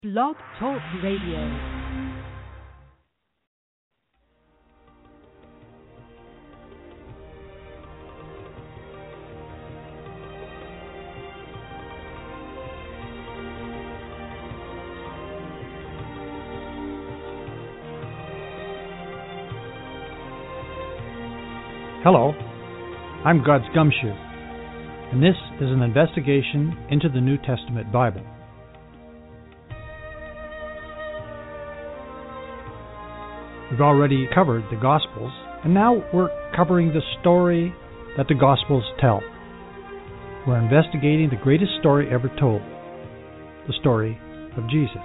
Blog Talk Radio. Hello, I'm God's Gumshoe, and this is an investigation into the New Testament Bible. We've already covered the Gospels, and now we're covering the story that the Gospels tell. We're investigating the greatest story ever told, the story of Jesus.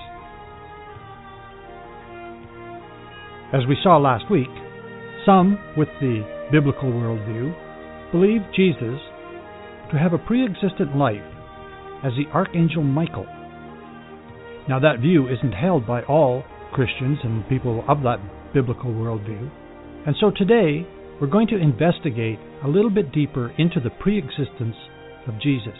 As we saw last week, some with the biblical worldview believe Jesus to have a pre-existent life as the Archangel Michael. Now that view isn't held by all Christians and people of that biblical worldview, and so today we're going to investigate a little bit deeper into the pre-existence of Jesus.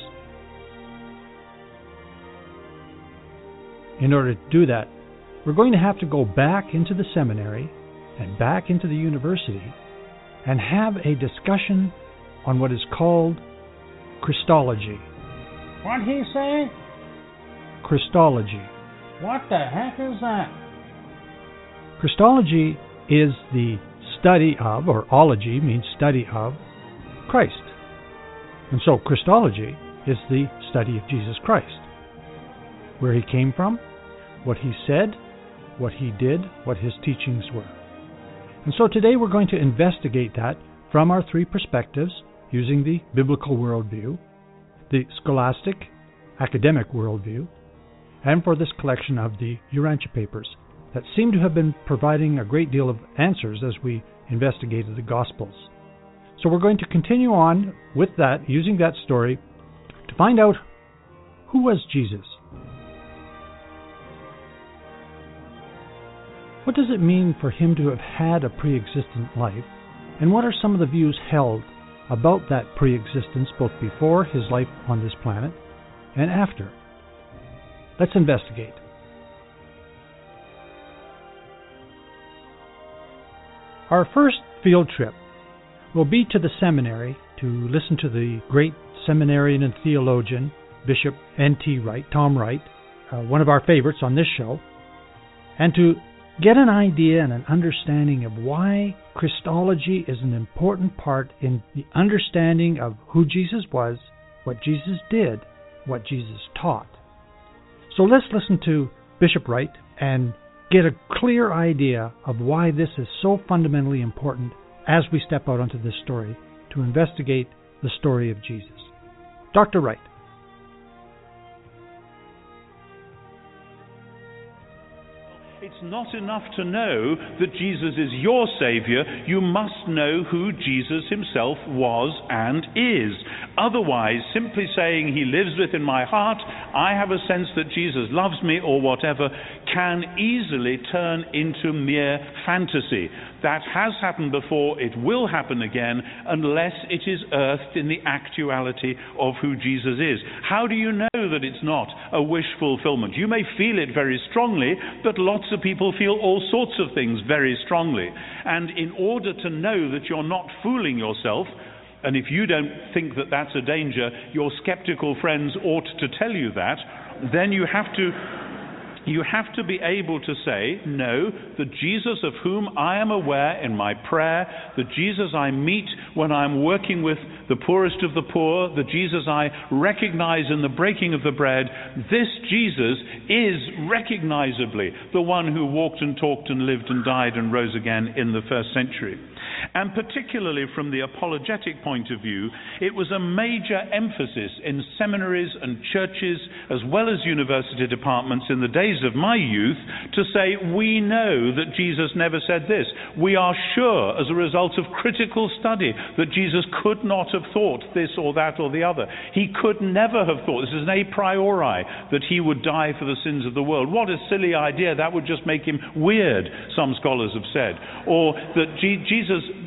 In order to do that, we're going to have to go back into the seminary and back into the university and have a discussion on what is called Christology. What'd he say? Christology. What the heck is that? Christology is the study of, or ology means study of, Christ. And so Christology is the study of Jesus Christ. Where he came from, what he said, what he did, what his teachings were. And so today we're going to investigate that from our three perspectives using the biblical worldview, the scholastic, academic worldview, and for this collection of the Urantia papers that seem to have been providing a great deal of answers as we investigated the Gospels. So we're going to continue on with that, using that story, to find out who was Jesus. What does it mean for him to have had a pre-existent life, and what are some of the views held about that pre-existence both before his life on this planet and after? Let's investigate. Our first field trip will be to the seminary to listen to the great seminarian and theologian, Bishop N.T. Wright, Tom Wright, one of our favorites on this show, and to get an idea and an understanding of why Christology is an important part in the understanding of who Jesus was, what Jesus did, what Jesus taught. So let's listen to Bishop Wright and get a clear idea of why this is so fundamentally important as we step out onto this story to investigate the story of Jesus. Dr. Wright. It's not enough to know that Jesus is your Savior. You must know who Jesus himself was and is. Otherwise, simply saying he lives within my heart, I have a sense that Jesus loves me or whatever, can easily turn into mere fantasy. That has happened before, it will happen again, unless it is earthed in the actuality of who Jesus is. How do you know that it's not a wish fulfillment? You may feel it very strongly, but lots of people feel all sorts of things very strongly. And in order to know that you're not fooling yourself, and if you don't think that that's a danger, your skeptical friends ought to tell you that, then you have to be able to say, no, the Jesus of whom I am aware in my prayer, the Jesus I meet when I'm working with the poorest of the poor, the Jesus I recognize in the breaking of the bread, this Jesus is recognizably the one who walked and talked and lived and died and rose again in the first century. And particularly from the apologetic point of view, it was a major emphasis in seminaries and churches as well as university departments in the days of my youth to say, we know that Jesus never said this. We are sure as a result of critical study that Jesus could not have thought this or that or the other. He could never have thought, this is an a priori, that he would die for the sins of the world. What a silly idea. That would just make him weird, some scholars have said. Or that Jesus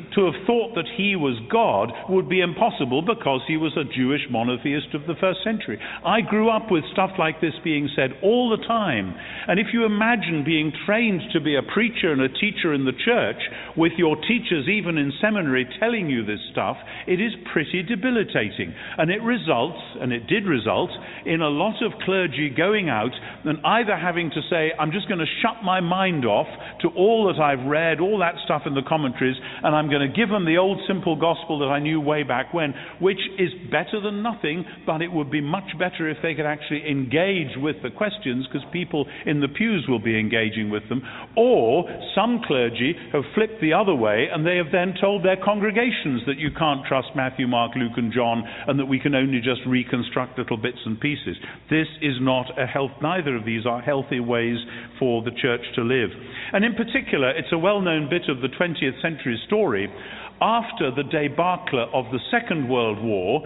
to have thought that he was God would be impossible because he was a Jewish monotheist of the first century. I grew up with stuff like this being said all the time. And if you imagine being trained to be a preacher and a teacher in the church, with your teachers even in seminary telling you this stuff, it is pretty debilitating. And it results, and it did result, in a lot of clergy going out and either having to say, I'm just going to shut my mind off to all that I've read, all that stuff in the commentaries, and I'm going to give them the old simple gospel that I knew way back when, which is better than nothing, but it would be much better if they could actually engage with the questions, because people in the pews will be engaging with them. Or some clergy have flipped the other way, and they have then told their congregations that you can't trust Matthew, Mark, Luke and John, and that we can only just reconstruct little bits and pieces. This is not neither of these are healthy ways for the church to live. And in particular, it's a well-known bit of the 20th century story. After the debacle of the Second World War,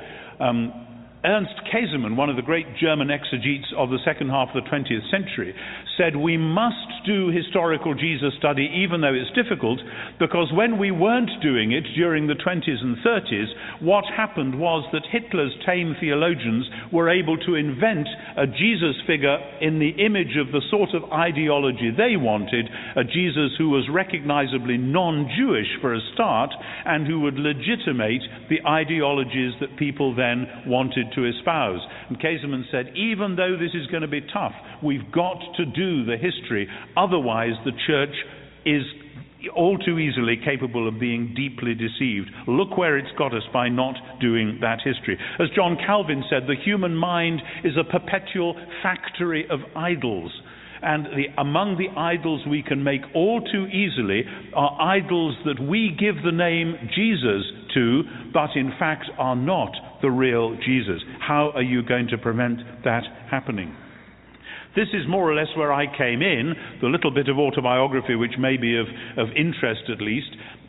Ernst Käsemann, one of the great German exegetes of the second half of the 20th century, said we must do historical Jesus study even though it's difficult, because when we weren't doing it during the 20s and 30s, what happened was that Hitler's tame theologians were able to invent a Jesus figure in the image of the sort of ideology they wanted, a Jesus who was recognizably non-Jewish for a start, and who would legitimate the ideologies that people then wanted to espouse. And Käsemann said, even though this is going to be tough, we've got to do the history, otherwise the church is all too easily capable of being deeply deceived. Look where it's got us by not doing that history. As John Calvin said, the human mind is a perpetual factory of idols. And among the idols we can make all too easily are idols that we give the name Jesus to, but in fact are not the real Jesus. How are you going to prevent that happening? This is more or less where I came in, the little bit of autobiography which may be of interest at least.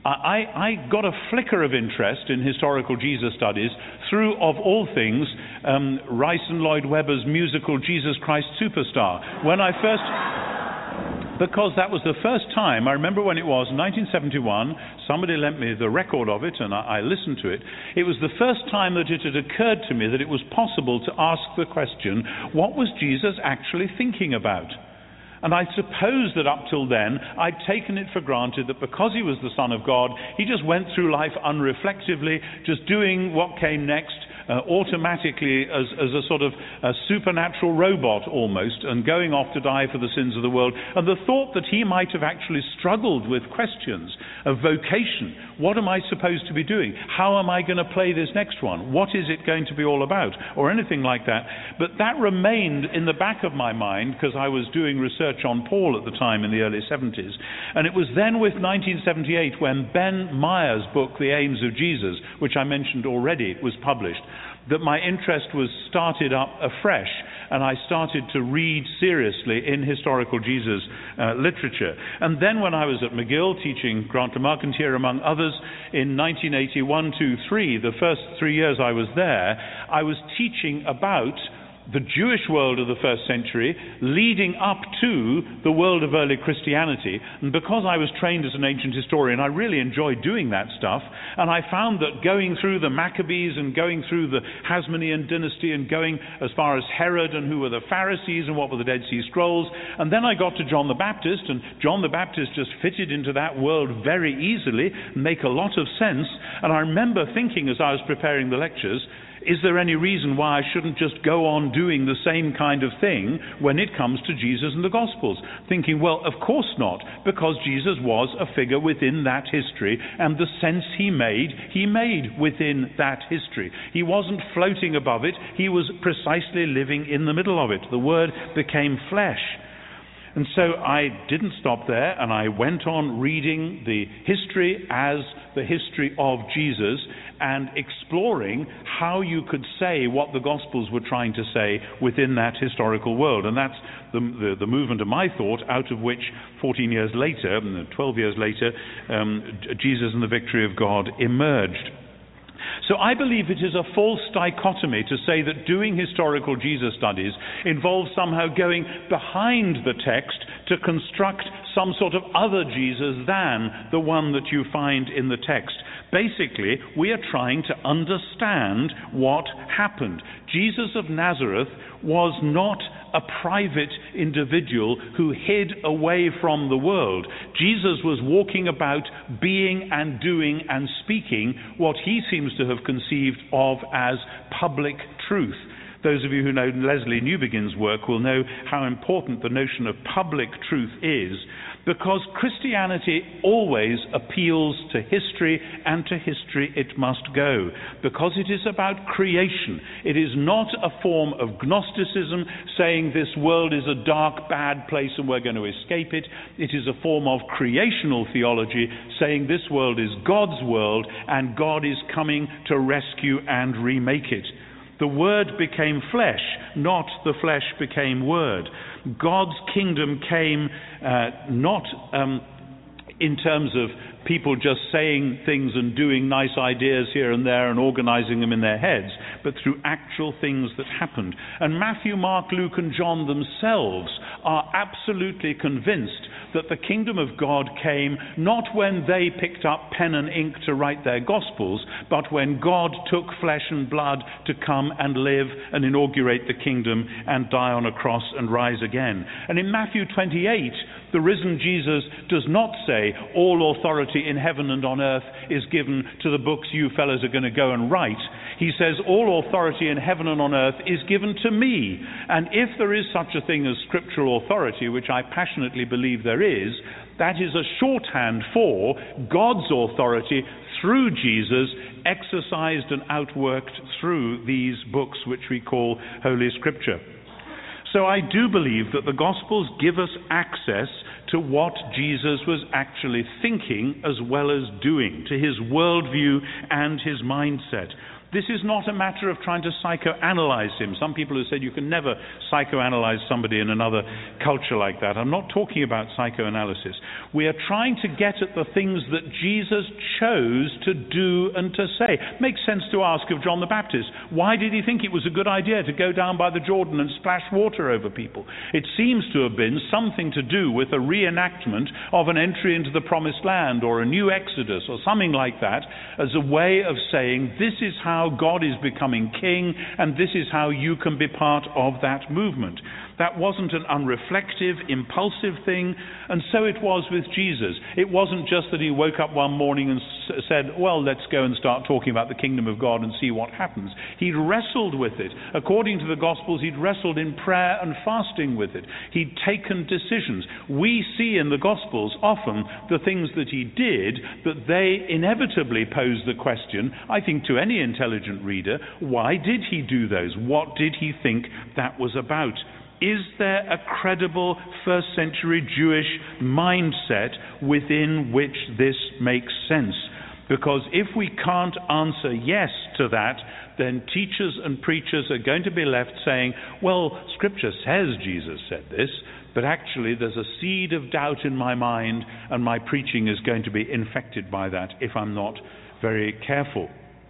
I got a flicker of interest in historical Jesus studies through, of all things, Rice and Lloyd Webber's musical Jesus Christ Superstar. Because that was the first time, I remember when it was, 1971, somebody lent me the record of it and I listened to it. It was the first time that it had occurred to me that it was possible to ask the question, what was Jesus actually thinking about? And I suppose that up till then, I'd taken it for granted that because he was the Son of God, he just went through life unreflectively, just doing what came next, automatically as a sort of a supernatural robot almost, and going off to die for the sins of the world. And the thought that he might have actually struggled with questions of vocation. What am I supposed to be doing? How am I going to play this next one? What is it going to be all about? Or anything like that. But that remained in the back of my mind because I was doing research on Paul at the time in the early 70s. And it was then with 1978 when Ben Meyer's book, The Aims of Jesus, which I mentioned already, was published, that my interest was started up afresh, and I started to read seriously in historical Jesus literature. And then when I was at McGill teaching Grant LeMarquentier among others in 1981-3, the first 3 years I was there, I was teaching about the Jewish world of the first century leading up to the world of early Christianity. And because I was trained as an ancient historian, I really enjoyed doing that stuff. And I found that going through the Maccabees and going through the Hasmonean dynasty and going as far as Herod and who were the Pharisees and what were the Dead Sea Scrolls. And then I got to John the Baptist, and John the Baptist just fitted into that world very easily, make a lot of sense. And I remember thinking as I was preparing the lectures, is there any reason why I shouldn't just go on doing the same kind of thing when it comes to Jesus and the Gospels? Thinking, well, of course not, because Jesus was a figure within that history, and the sense he made within that history. He wasn't floating above it, he was precisely living in the middle of it. The Word became flesh. And so I didn't stop there, and I went on reading the history as the history of Jesus and exploring how you could say what the Gospels were trying to say within that historical world. And that's the movement of my thought, out of which 14 years later, 12 years later, Jesus and the Victory of God emerged. So I believe it is a false dichotomy to say that doing historical Jesus studies involves somehow going behind the text to construct some sort of other Jesus than the one that you find in the text. Basically, we are trying to understand what happened. Jesus of Nazareth was not a private individual who hid away from the world. Jesus was walking about, being and doing and speaking what he seems to have conceived of as public truth. Those of you who know Leslie Newbegin's work will know how important the notion of public truth is, because Christianity always appeals to history, and to history it must go, because it is about creation. It is not a form of Gnosticism saying this world is a dark, bad place and we're going to escape it. It is a form of creational theology saying this world is God's world and God is coming to rescue and remake it. The Word became flesh, not the flesh became Word. God's kingdom came not in terms of people just saying things and doing nice ideas here and there and organizing them in their heads, but through actual things that happened. And Matthew, Mark, Luke and John themselves are absolutely convinced that the kingdom of God came not when they picked up pen and ink to write their Gospels, but when God took flesh and blood to come and live and inaugurate the kingdom and die on a cross and rise again. And in Matthew 28, the risen Jesus does not say, all authority in heaven and on earth is given to the books you fellows are going to go and write. He says, all authority in heaven and on earth is given to me. And if there is such a thing as scriptural authority, which I passionately believe there is, that is a shorthand for God's authority through Jesus, exercised and outworked through these books which we call Holy Scripture. So I do believe that the Gospels give us access to what Jesus was actually thinking as well as doing, to his worldview and his mindset. This is not a matter of trying to psychoanalyze him. Some people have said you can never psychoanalyze somebody in another culture like that. I'm not talking about psychoanalysis. We are trying to get at the things that Jesus chose to do and to say. It makes sense to ask of John the Baptist, why did he think it was a good idea to go down by the Jordan and splash water over people? It seems to have been something to do with a reenactment of an entry into the Promised Land or a new Exodus or something like that, as a way of saying this is how God is becoming king, and this is how you can be part of that movement. That wasn't an unreflective, impulsive thing, and so it was with Jesus. It wasn't just that he woke up one morning and said, well, let's go and start talking about the kingdom of God and see what happens. He'd wrestled with it. According to the Gospels, he'd wrestled in prayer and fasting with it. He'd taken decisions. We see in the Gospels often the things that he did, that they inevitably pose the question, I think to any intelligent reader, why did he do those? What did he think that was about? Is there a credible first century Jewish mindset within which this makes sense? Because if we can't answer yes to that, then teachers and preachers are going to be left saying, well, Scripture says Jesus said this, but actually there's a seed of doubt in my mind, and my preaching is going to be infected by that if I'm not very careful.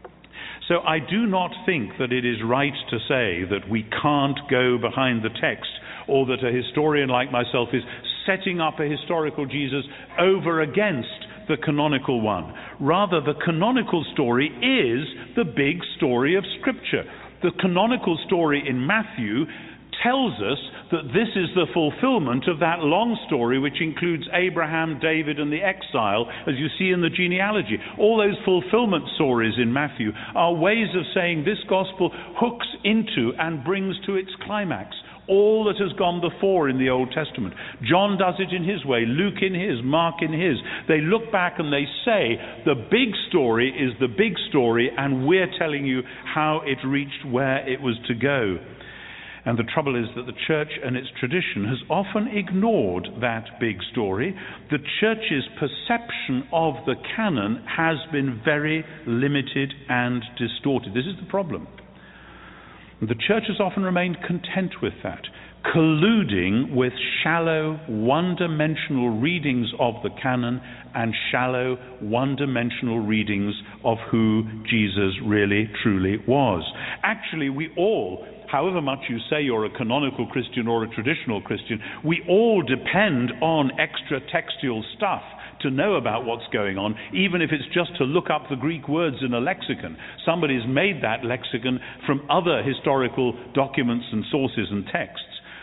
So I do not think that it is right to say that we can't go behind the text, or that a historian like myself is setting up a historical Jesus over against the canonical one. Rather, the canonical story is the big story of Scripture. The canonical story in Matthew tells us that this is the fulfillment of that long story which includes Abraham, David and the exile, as you see in the genealogy. All those fulfillment stories in Matthew are ways of saying this gospel hooks into and brings to its climax all that has gone before in the Old Testament. John does it in his way, Luke in his, Mark in his. They look back and they say the big story is the big story, and we're telling you how it reached where it was to go. And the trouble is that the church and its tradition has often ignored that big story. The church's perception of the canon has been very limited and distorted. This is the problem. The church has often remained content with that, colluding with shallow, one-dimensional readings of the canon and shallow, one-dimensional readings of who Jesus really, truly was. Actually, we all, however much you say you're a canonical Christian or a traditional Christian, we all depend on extra textual stuff to know about what's going on, even if it's just to look up the Greek words in a lexicon. Somebody's made that lexicon from other historical documents and sources and texts.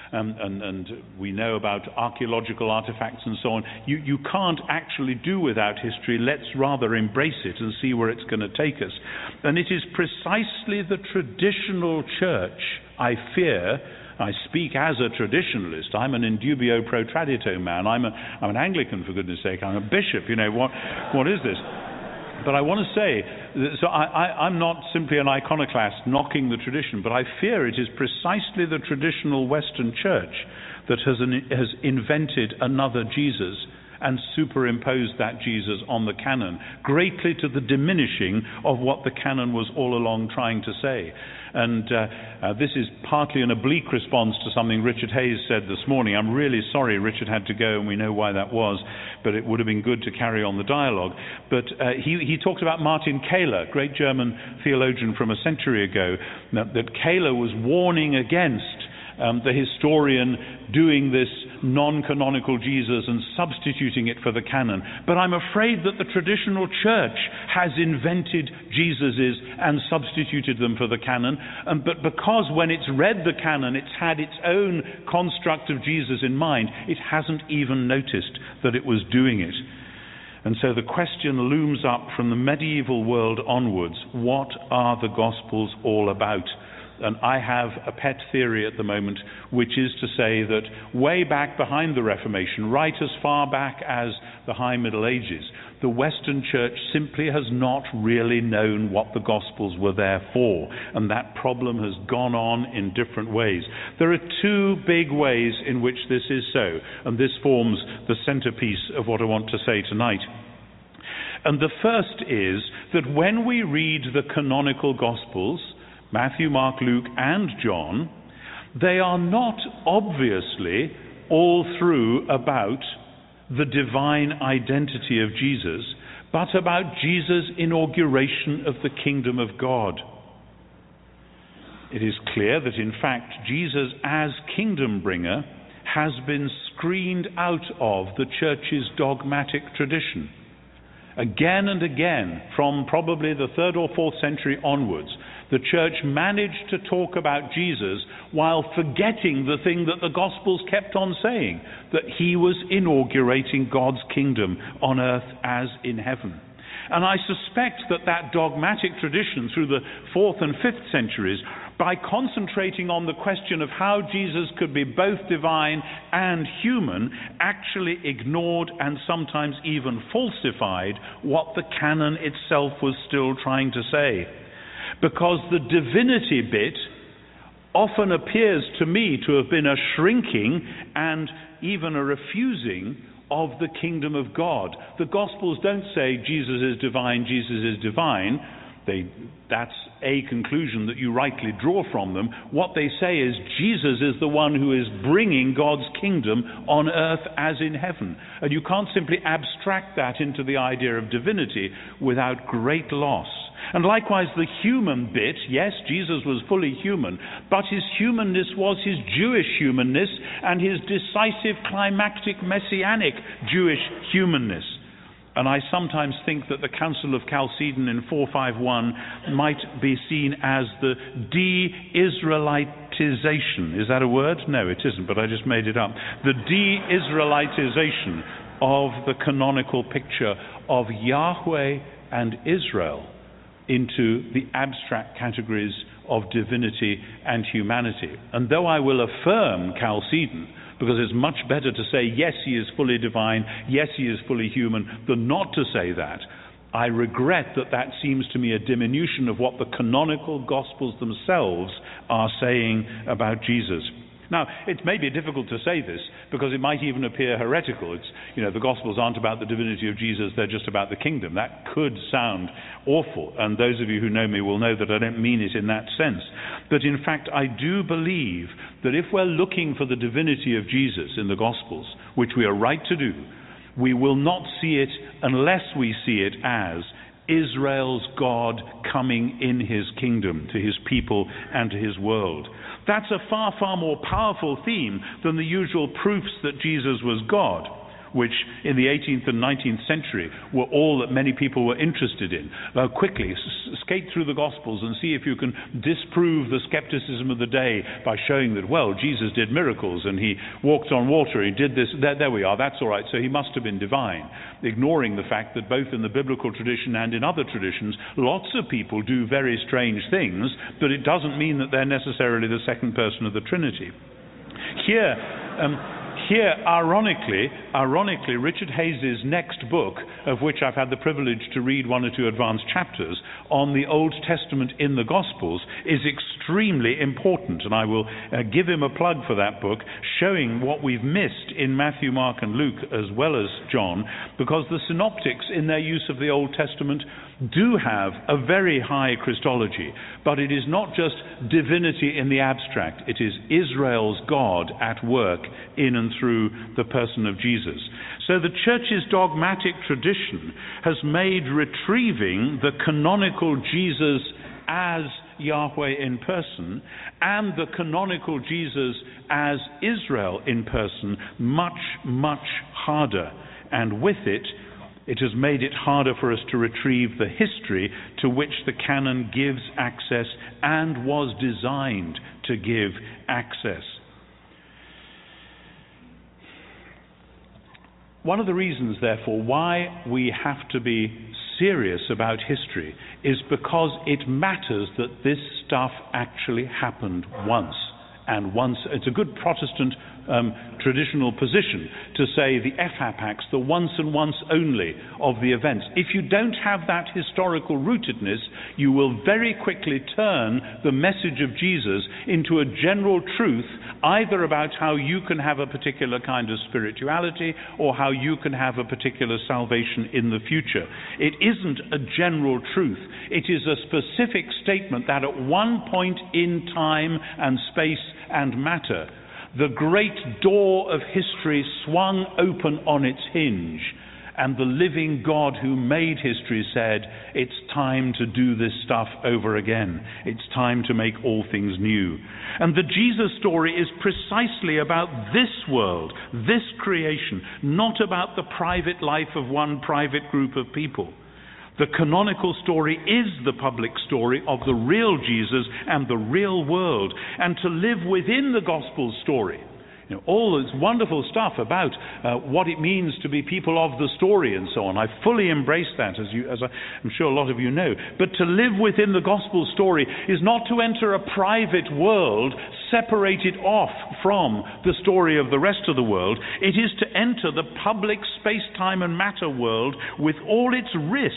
And we know about archaeological artifacts and so on. You can't actually do without history. Let's rather embrace it and see where it's going to take us. And it is precisely the traditional church, I fear. I speak as a traditionalist. I'm an indubio pro tradito man. I'm an Anglican, for goodness sake. I'm a bishop. You know, what is this? But I want to say, so I'm not simply an iconoclast knocking the tradition, but I fear it is precisely the traditional Western church that has invented another Jesus and superimposed that Jesus on the canon, greatly to the diminishing of what the canon was all along trying to say. And this is partly an oblique response to something Richard Hayes said this morning. I'm really sorry Richard had to go, and we know why that was, but it would have been good to carry on the dialogue. But he talked about Martin Kähler, great German theologian from a century ago, that Kähler was warning against the historian doing this non-canonical Jesus and substituting it for the canon. But I'm afraid that the traditional church has invented Jesuses and substituted them for the canon. But because when it's read the canon, it's had its own construct of Jesus in mind, it hasn't even noticed that it was doing it. And so the question looms up from the medieval world onwards: what are the Gospels all about? And I have a pet theory at the moment, which is to say that way back behind the Reformation, right as far back as the High Middle Ages, the Western Church simply has not really known what the Gospels were there for, and that problem has gone on in different ways. There are two big ways in which this is so, and this forms the centerpiece of what I want to say tonight. And the first is that when we read the canonical Gospels, Matthew, Mark, Luke, and John, they are not obviously all through about the divine identity of Jesus, but about Jesus' inauguration of the kingdom of God. It is clear that, in fact, Jesus as kingdom bringer has been screened out of the church's dogmatic tradition. Again and again, from probably the 3rd or 4th century onwards, the church managed to talk about Jesus while forgetting the thing that the Gospels kept on saying, that he was inaugurating God's kingdom on earth as in heaven. And I suspect that dogmatic tradition through the 4th and 5th centuries, by concentrating on the question of how Jesus could be both divine and human, actually ignored and sometimes even falsified what the canon itself was still trying to say. Because the divinity bit often appears to me to have been a shrinking and even a refusing of the kingdom of God. The Gospels don't say Jesus is divine, Jesus is divine. That's a conclusion that you rightly draw from them. What they say is Jesus is the one who is bringing God's kingdom on earth as in heaven. And you can't simply abstract that into the idea of divinity without great loss. And likewise, the human bit, yes, Jesus was fully human, but his humanness was his Jewish humanness and his decisive, climactic, messianic Jewish humanness. And I sometimes think that the Council of Chalcedon in 451 might be seen as the de-Israelitization. Is that a word? No, it isn't, but I just made it up. The de-Israelitization of the canonical picture of Yahweh and Israel into the abstract categories of divinity and humanity. And though I will affirm Chalcedon, because it's much better to say, yes, he is fully divine, yes, he is fully human, than not to say that, I regret that seems to me a diminution of what the canonical Gospels themselves are saying about Jesus. Now, it may be difficult to say this because it might even appear heretical. The Gospels aren't about the divinity of Jesus, they're just about the kingdom. That could sound awful, and those of you who know me will know that I don't mean it in that sense. But in fact, I do believe that if we're looking for the divinity of Jesus in the Gospels, which we are right to do, we will not see it unless we see it as Israel's God coming in his kingdom to his people and to his world. That's a far, far more powerful theme than the usual proofs that Jesus was God, which in the 18th and 19th century were all that many people were interested in. Quickly, skate through the Gospels and see if you can disprove the skepticism of the day by showing that, well, Jesus did miracles and he walked on water, he did this, there we are, that's all right, so he must have been divine. Ignoring the fact that both in the biblical tradition and in other traditions, lots of people do very strange things, but it doesn't mean that they're necessarily the second person of the Trinity. Here, ironically, Richard Hayes' next book, of which I've had the privilege to read one or two advanced chapters, on the Old Testament in the Gospels, is extremely important. And I will give him a plug for that book, showing what we've missed in Matthew, Mark, and Luke, as well as John, because the synoptics, in their use of the Old Testament, do have a very high Christology, but it is not just divinity in the abstract. It is Israel's God at work in and through the person of Jesus. So the Church's dogmatic tradition has made retrieving the canonical Jesus as Yahweh in person and the canonical Jesus as Israel in person much, much harder. And with it, it has made it harder for us to retrieve the history to which the canon gives access and was designed to give access. One of the reasons, therefore, why we have to be serious about history is because it matters that this stuff actually happened once. And once, it's a good Protestant traditional position to say the Ephapax, the once and once only of the events. If you don't have that historical rootedness, you will very quickly turn the message of Jesus into a general truth, either about how you can have a particular kind of spirituality or how you can have a particular salvation in the future. It isn't a general truth. It is a specific statement that at one point in time and space and matter, the great door of history swung open on its hinge, and the living God who made history said, it's time to do this stuff over again. It's time to make all things new. And the Jesus story is precisely about this world, this creation, not about the private life of one private group of people. The canonical story is the public story of the real Jesus and the real world. And to live within the gospel story, all this wonderful stuff about what it means to be people of the story and so on. I fully embrace that, as I'm sure a lot of you know. But to live within the gospel story is not to enter a private world separated off from the story of the rest of the world. It is to enter the public space-time and matter world with all its risks.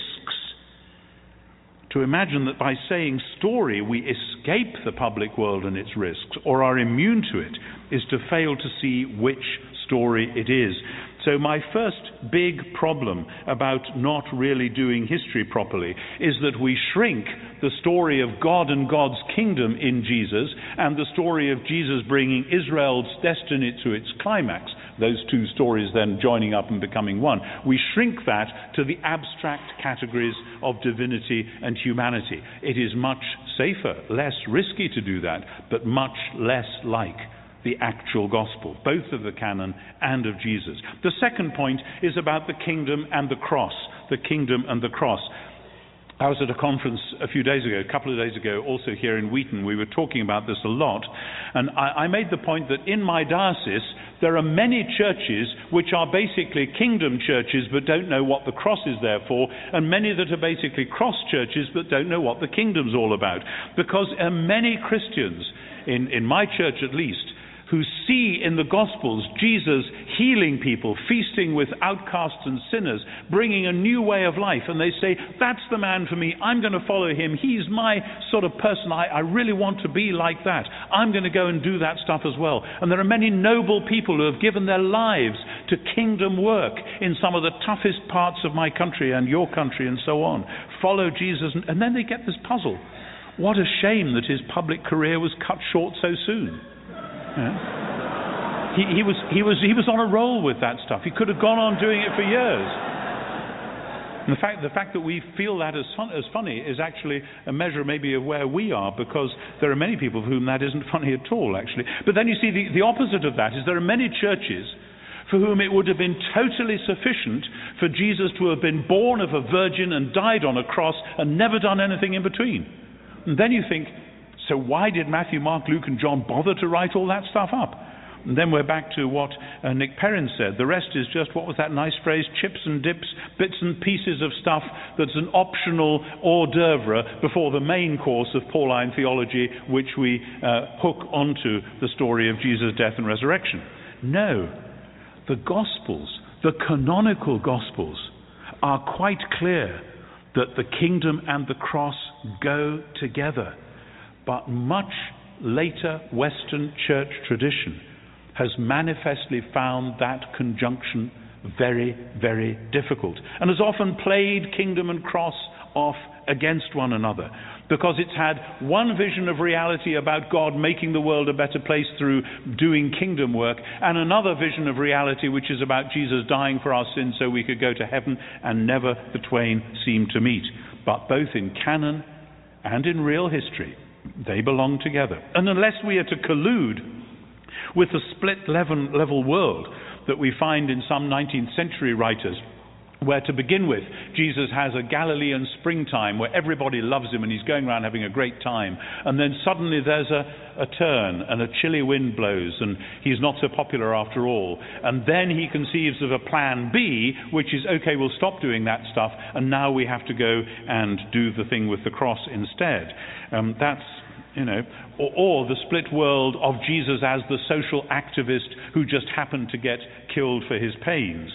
To imagine that by saying story we escape the public world and its risks or are immune to it is to fail to see which story it is. So my first big problem about not really doing history properly is that we shrink the story of God and God's kingdom in Jesus and the story of Jesus bringing Israel's destiny to its climax, those two stories then joining up and becoming one. We shrink that to the abstract categories of divinity and humanity. It is much safer, less risky to do that, but much less like the actual gospel, both of the canon and of Jesus. The second point is about the kingdom and the cross. The kingdom and the cross. I was at a conference a couple of days ago, also here in Wheaton. We were talking about this a lot. And I made the point that in my diocese, there are many churches which are basically kingdom churches but don't know what the cross is there for, and many that are basically cross churches but don't know what the kingdom's all about. Because many Christians, in my church at least, who see in the Gospels Jesus healing people, feasting with outcasts and sinners, bringing a new way of life, and they say, that's the man for me, I'm going to follow him, he's my sort of person, I really want to be like that, I'm going to go and do that stuff as well. And there are many noble people who have given their lives to kingdom work in some of the toughest parts of my country and your country and so on. Follow Jesus, and then they get this puzzle. What a shame that his public career was cut short so soon. Yeah. He was on a roll with that stuff. He could have gone on doing it for years. And the fact that we feel that as funny is actually a measure maybe of where we are, because there are many people for whom that isn't funny at all, actually. But then you see the opposite of that is there are many churches for whom it would have been totally sufficient for Jesus to have been born of a virgin and died on a cross and never done anything in between. And then you think, so why did Matthew, Mark, Luke and John bother to write all that stuff up? And then we're back to what Nick Perrin said. The rest is just, what was that nice phrase, chips and dips, bits and pieces of stuff that's an optional hors d'oeuvre before the main course of Pauline theology, which we hook onto the story of Jesus' death and resurrection. No, the Gospels, the canonical Gospels, are quite clear that the kingdom and the cross go together. But much later Western church tradition has manifestly found that conjunction very, very difficult, and has often played kingdom and cross off against one another, because it's had one vision of reality about God making the world a better place through doing kingdom work, and another vision of reality which is about Jesus dying for our sins so we could go to heaven, and never the twain seem to meet. But both in canon and in real history, they belong together. And unless we are to collude with the split level world that we find in some 19th century writers, where to begin with, Jesus has a Galilean springtime where everybody loves him and he's going around having a great time, and then suddenly there's a turn and a chilly wind blows and he's not so popular after all, and then he conceives of a plan B, which is, okay, we'll stop doing that stuff and now we have to go and do the thing with the cross instead. Or the split world of Jesus as the social activist who just happened to get killed for his pains.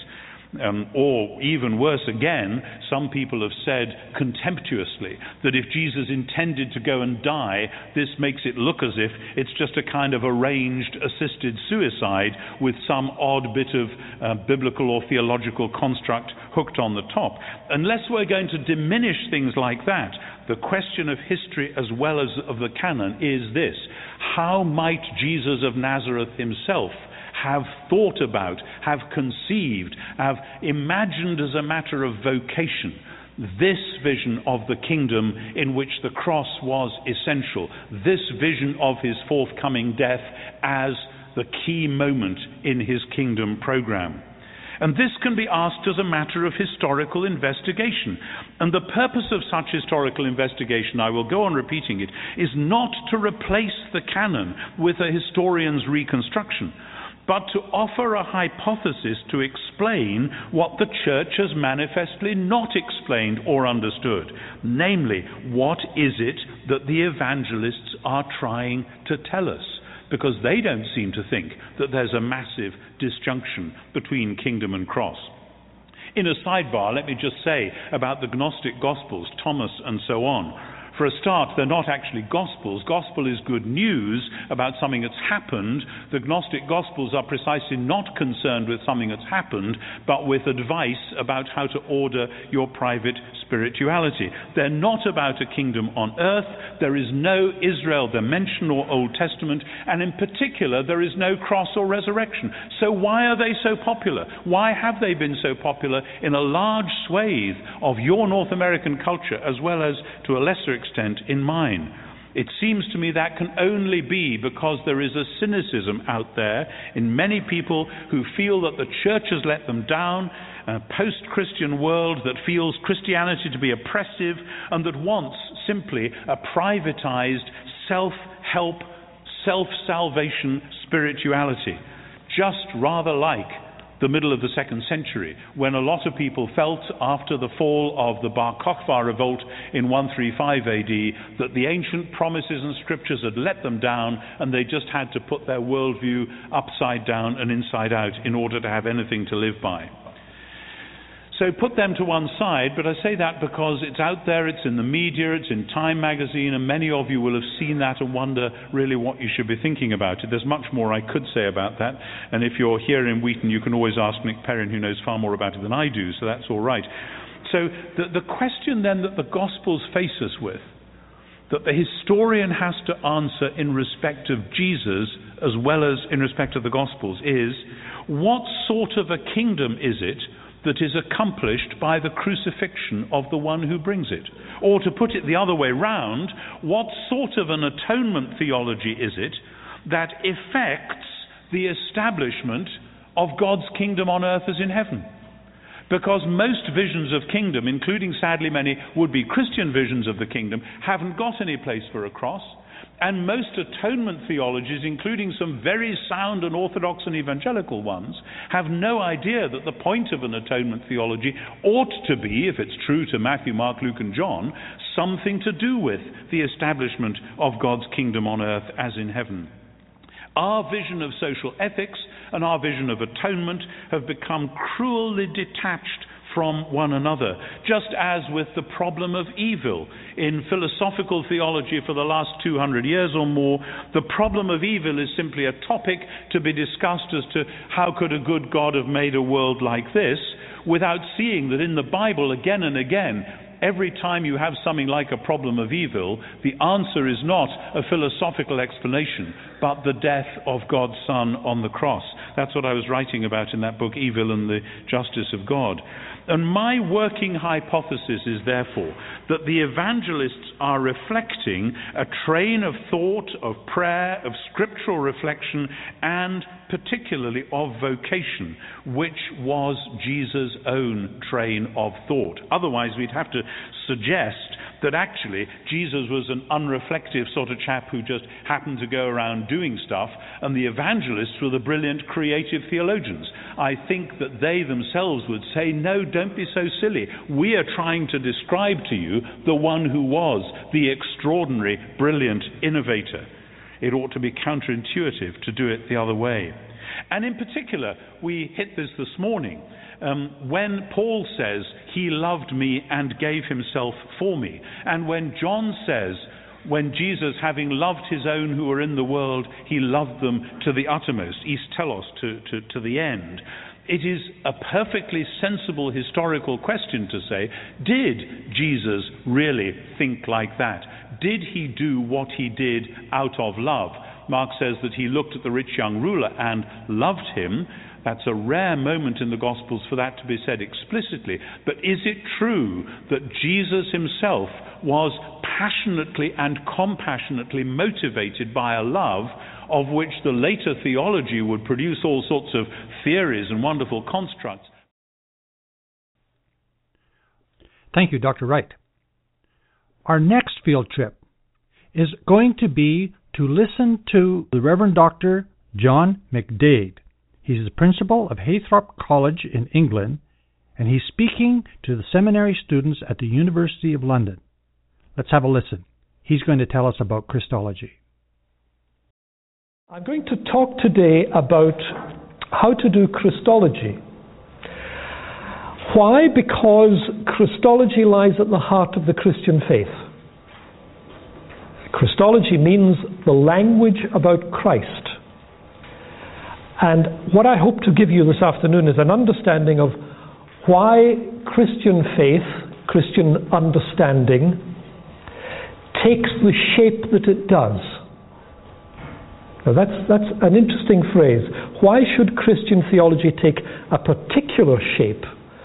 Or even worse again, some people have said contemptuously that if Jesus intended to go and die, this makes it look as if it's just a kind of arranged assisted suicide with some odd bit of biblical or theological construct hooked on the top. Unless we're going to diminish things like that, the question of history as well as of the canon is this: how might Jesus of Nazareth himself have thought about, have conceived, have imagined as a matter of vocation this vision of the kingdom in which the cross was essential, this vision of his forthcoming death as the key moment in his kingdom program? And this can be asked as a matter of historical investigation. And the purpose of such historical investigation, I will go on repeating it, is not to replace the canon with a historian's reconstruction, but to offer a hypothesis to explain what the church has manifestly not explained or understood. Namely, what is it that the evangelists are trying to tell us? Because they don't seem to think that there's a massive disjunction between kingdom and cross. In a sidebar, let me just say about the Gnostic Gospels, Thomas and so on. For a start, they're not actually Gospels. Gospel is good news about something that's happened. The Gnostic Gospels are precisely not concerned with something that's happened, but with advice about how to order your private spirituality. They're not about a kingdom on earth. There is no Israel dimension or Old Testament, and in particular, there is no cross or resurrection. So why are they so popular? Why have they been so popular in a large swathe of your North American culture, as well as, to a lesser extent, in mine? It seems to me that can only be because there is a cynicism out there in many people who feel that the church has let them down, a post-Christian world that feels Christianity to be oppressive and that wants simply a privatized self-help, self-salvation spirituality, just rather like the middle of the 2nd century, when a lot of people felt after the fall of the Bar Kokhba revolt in 135 AD that the ancient promises and scriptures had let them down, and they just had to put their worldview upside down and inside out in order to have anything to live by. So put them to one side, but I say that because it's out there, it's in the media, it's in Time magazine, and many of you will have seen that and wonder really what you should be thinking about it. There's much more I could say about that, and if you're here in Wheaton, you can always ask Nick Perrin, who knows far more about it than I do, so that's all right. So the question then that the Gospels face us with, that the historian has to answer in respect of Jesus as well as in respect of the Gospels is, what sort of a kingdom is it that is accomplished by the crucifixion of the one who brings it? Or to put it the other way round, what sort of an atonement theology is it that effects the establishment of God's kingdom on earth as in heaven? Because most visions of kingdom, including sadly many would-be Christian visions of the kingdom, haven't got any place for a cross. And most atonement theologies, including some very sound and orthodox and evangelical ones, have no idea that the point of an atonement theology ought to be, if it's true to Matthew, Mark, Luke and John, something to do with the establishment of God's kingdom on earth as in heaven. Our vision of social ethics and our vision of atonement have become cruelly detached from one another, just as with the problem of evil. In philosophical theology for the last 200 years or more, the problem of evil is simply a topic to be discussed as to how could a good God have made a world like this, without seeing that in the Bible again and again, every time you have something like a problem of evil, the answer is not a philosophical explanation, but the death of God's Son on the cross. That's what I was writing about in that book, Evil and the Justice of God. And my working hypothesis is therefore that the evangelists are reflecting a train of thought, of prayer, of scriptural reflection, and particularly of vocation, which was Jesus' own train of thought. Otherwise, we'd have to suggest that actually Jesus was an unreflective sort of chap who just happened to go around doing stuff, and the evangelists were the brilliant creative theologians. I think that they themselves would say, no, don't be so silly. We are trying to describe to you the one who was the extraordinary, brilliant innovator. It ought to be counterintuitive to do it the other way. And in particular, we hit this morning, when Paul says, he loved me and gave himself for me, and when John says, when Jesus, having loved his own who were in the world, he loved them to the uttermost, eis telos, to the end. It is a perfectly sensible historical question to say, did Jesus really think like that? Did he do what he did out of love? Mark says that he looked at the rich young ruler and loved him. That's a rare moment in the Gospels for that to be said explicitly. But is it true that Jesus himself was passionately and compassionately motivated by a love of which the later theology would produce all sorts of theories and wonderful constructs? Thank you, Dr. Wright. Our next field trip is going to be to listen to the Reverend Dr. John McDaid. He's the principal of Haythorpe College in England, and he's speaking to the seminary students at the University of London. Let's have a listen. He's going to tell us about Christology. I'm going to talk today about how to do Christology. Why? Because Christology lies at the heart of the Christian faith. Christology means the language about Christ. And what I hope to give you this afternoon is an understanding of why Christian faith, Christian understanding, takes the shape that it does. Now that's an interesting phrase. Why should Christian theology take a particular shape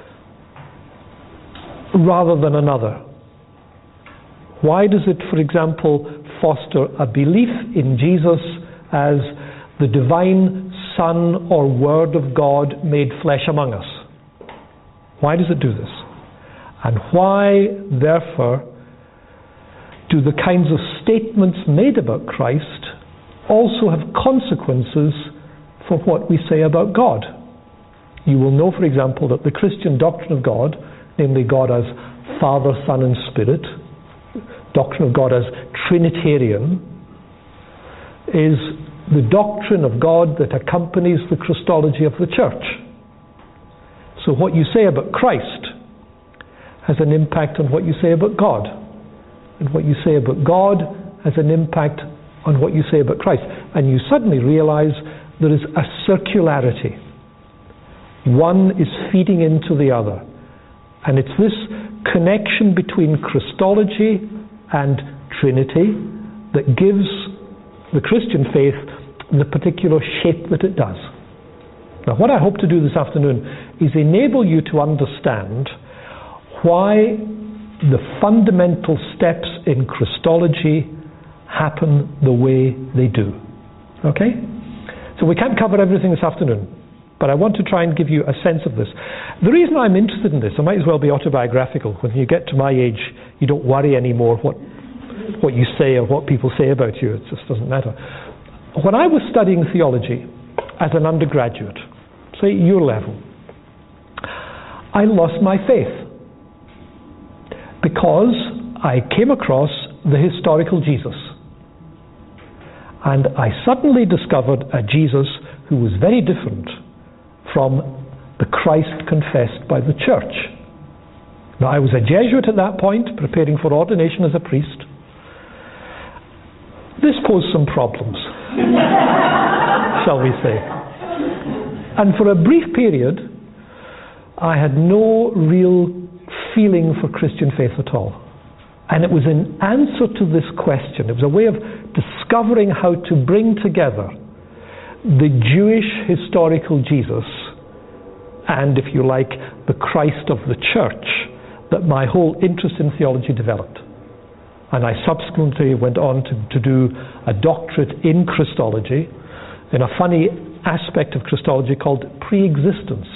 rather than another? Why does it, for example, foster a belief in Jesus as the divine Son or Word of God made flesh among us? Why does it do this? And why, therefore, do the kinds of statements made about Christ also have consequences for what we say about God? you will know, for example, that the Christian doctrine of God, namely God as Father, Son, and Spirit, doctrine of God as Trinitarian, is the doctrine of God that accompanies the Christology of the Church. So what you say about Christ has an impact on what you say about God. And what you say about God has an impact on what you say about Christ. And you suddenly realize there is a circularity. One is feeding into the other. And it's this connection between Christology and Trinity that gives the Christian faith the particular shape that it does. Now, what I hope to do this afternoon is enable you to understand why the fundamental steps in Christology happen the way they do. Okay? So we can't cover everything this afternoon, but I want to try and give you a sense of this. The reason I'm interested in this, I might as well be autobiographical. When you get to my age, you don't worry anymore what you say or what people say about you. It just doesn't matter. When I was studying theology as an undergraduate, say your level, I lost my faith because I came across the historical Jesus. And I suddenly discovered a Jesus who was very different from the Christ confessed by the church. Now, I was a Jesuit at that point, preparing for ordination as a priest. This posed some problems, shall we say. And for a brief period, I had no real feeling for Christian faith at all. And it was in answer to this question, it was a way of discovering how to bring together the Jewish historical Jesus and, if you like, the Christ of the church, that my whole interest in theology developed. And I subsequently went on to do a doctorate in Christology, in a funny aspect of Christology called pre-existence.